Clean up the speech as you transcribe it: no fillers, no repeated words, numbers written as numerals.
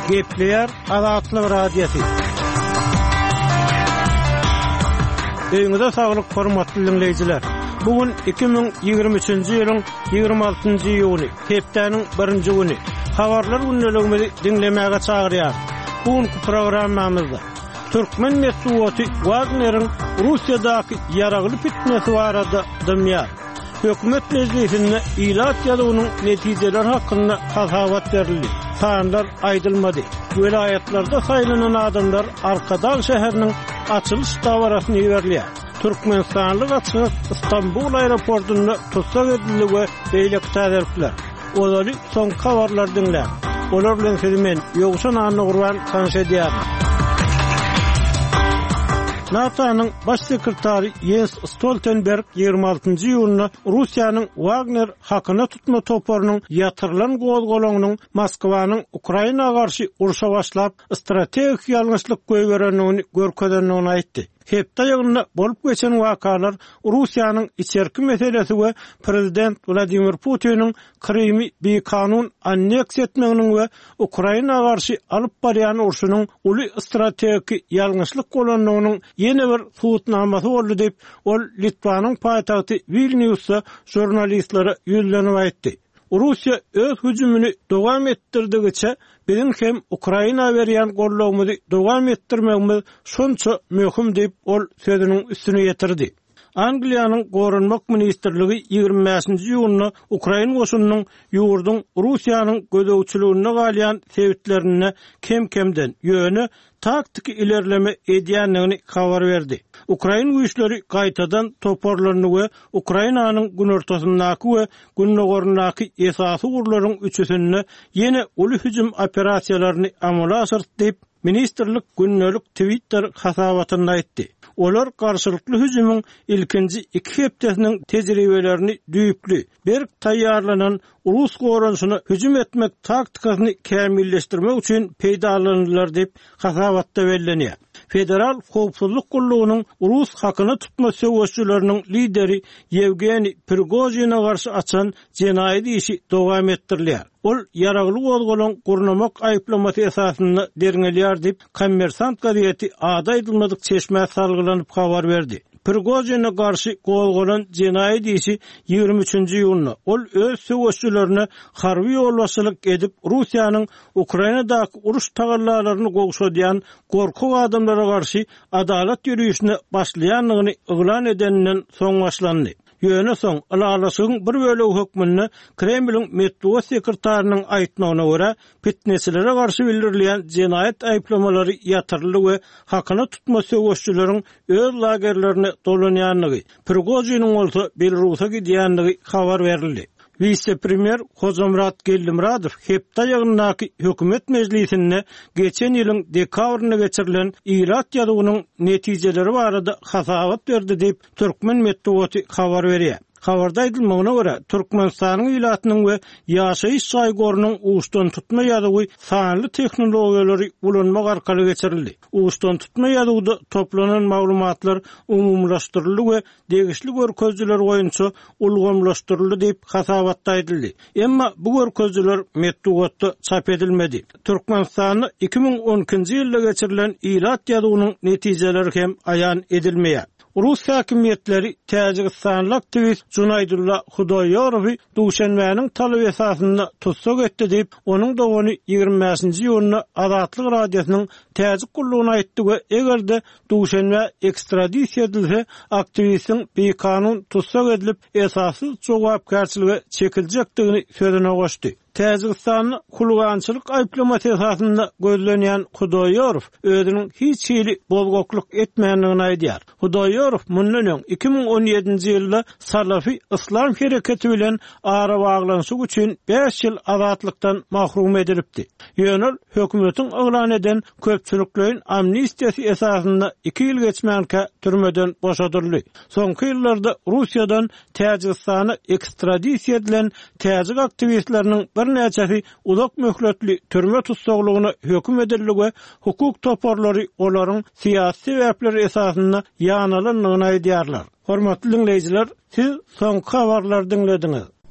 Gepleyer Azatlyk Radiosu. Öňüňizde saglyk, hormatly dinleýijiler. Bugün 2023-nji ýylyň 26-njy ýuny, hepdeniň 1-nji güni. Habarlar günnelegimizi dinlemäge çagyrýar. Bugünkü programmamyzda Türkmen messuaty Wagner'in Russiýadaky ýaragyly fitnesi barada dymýar. Hökümet meclisinde ilat ýadygynyň netijeleri hakynda hasabat berildi. Sanlar aýdylmady. Vilayetlarda saýlanan adamlar Arkadal şäheriniň açylyş dawarasyny ýeberler. Türkmenistanlyk açyk İstanbul aeroportunda tutsak edildi beýlek täzirler. Olary soňky habarlar dinler. Olar bilen sizmen ýogşan anly gurban tanış edýär. NATO'nun baş sekretary Jens Stoltenberg 26-njy ýylyny Russiýanyň Wagner hakyna tutma toporunyň ýatyrylan gol-golanynyň Moskwanyň Ukraina garşy uruşa başlap strategik ýalňyşlyk göýberenligini görkezdenligini aýtdy. Hepde ýygyna bolup geçen wakalar Russiýanyň içerki meselesi we prezident Vladimir Putiniň Krymy beýkanun anneksiýa etmeginiň we Ukraina garşy alyp barýan uruşynyň uly strategik ýalňyşlyk golanlygynyň ýene bir suwutnamasy boldy diýip ol Litvanyň paýtagty Vilniusda jurnalistlere ýüzlenip aýtdy. Russiýa öz hüjümini dowam etdirdigiçe bizim hem Ukraina berýän gollagymyzy dowam etdirmegimiz şonça möhüm diýip ol sözüniň üstüne ýetirdi. Angliýanyň Gorunmak ministrligi 25-nji ýylyny Ukraina goşunynyň ýurduň Russiýanyň gödäwçiligine galýan sebitlerini kem-kemden ýöne taktik ilerleme edýänligini habar berdi. Ukraina güýçleri gaýtadan toparlanyny we Ukrainanyň gün ortasyndaky we günnogorundaky esasy gurlaryň üçüsini ýene uly hüjüm operasiýalaryny amala aşyrdy diýip ministrlik günnelik Twitter hasabatynda aýtdy. Olar garşylykly hüjümüň ilkinji 2 hepdesiniň tejribelerini düýüpli, berk taýýarlanan Rus goranşyny hüjüm etmek taktikasyny kämilleşdirmek üçin peýdalandylar diýip hasabatda bellenýär. Federal Howpsuzlyk Gullugynyň Rus hakyny tutma söwüşçüleriniň lideri Yevgeniy Prigojina garşy açan jenaýat işi dowam etdirilýär. Ol ýaragyly gol-golan gurnamak aýplamasy esasyny derňelýär diýip Kommersant gazeti ada edilmedik çeşme salgylanyp habar berdi. Prigojina garşy gol-golan jenaýat işi 23-nji ýylyny ol öz söwüşçülerine harby ýolbaşçylyk edip Russiýanyň Ukrainadaky uruş tagallarlaryny gowşadýan gorkuk adamlara garşy adalet ýürüýüşine başlaýanlygyny yglan edeninden soň başlandy. Ýöne soň alalaşygyň bir bölegi hökmüni Kremliň Medvedev sekretarının aýtmagyna görä fitnesilere garşy bildirilýän jenaýat aýplamalary ýatyrly we hakyny tutma söwüşçüleriň öz lagerlerini dolanýanlygy, Prigojinin bolsa Belarus'a gidýänligi habar berildi. Vice-premier Hozamrat Gellimradow hepde ýygyndaky hökümet meclisinde geçen ýylyň dekabryna geçirilen ilat ýadygynyň netijeleri barada hasabat berdi diýip Türkmen Medeniýeti habar berýär. Habarda aýdylmagyna görä Türkmenistanyň ilatynyň we ýaşaýyş saýgorunyň uçdan tutma ýadygy sanly tehnologiýalary ulanmak arkaly geçirildi. Uçdan tutma ýadygynda toplanan maglumatlar umumlaşdyryldy we degişli görkezler goýunça ulgamlaşdyryldy diýip hasabatda aýdyldy. Emma bu görkezler Medeniýetde çap edilmedi. Türkmenistanyň 2012-nji ýylda geçirilen ilat ýadygynyň netijeleri hem aýan edilmeýär. Rus häkimetleri Täjikistanyň aktivist Junaydulla Hudaýarowy duşanmäniň talaby esasynda tutsak etdi diýip onuň dowany 25-nji ýylyny Azatlyk Radiosynyň Täjik gullugyna aýtdy we egerde duşanmä ekstradisiýa edilse aktivistin beýkanun tutsak edilip esassy jogapkärçiligi çekiljekdigini sözüne goşdy. Täjikistanyň hulgançylyk aýplamasy esasynda gözlenýän Hudaýarow özüniň hiç hili bolgokluk etmeýänligini aýdýar. Hudaýarow mundan 2017-nji ýylda Salafi İslam hereketi bilen ara baglanyşyk üçin 5 ýyl azatlykdan mahrum edilipdi. Ýöne hökümetiň oglan eden köpçüliklerin amnistiýasy esasynda 2 ýyl geçmänkä türmeden boşadyldy. Soňky ýyllarda Russiýadan Täjikistana ekstradisiýa edilen täjik aktivistleriniň bir näçesi uzak möhletli türme tutsaklygyna höküm edildi we hukuk toparlary olaryň syýasy sebäpleri esasynda ýanalanlygyny aýdýarlar. Hormatly dinleýijiler, siz soňky habarlary dinlediňiz.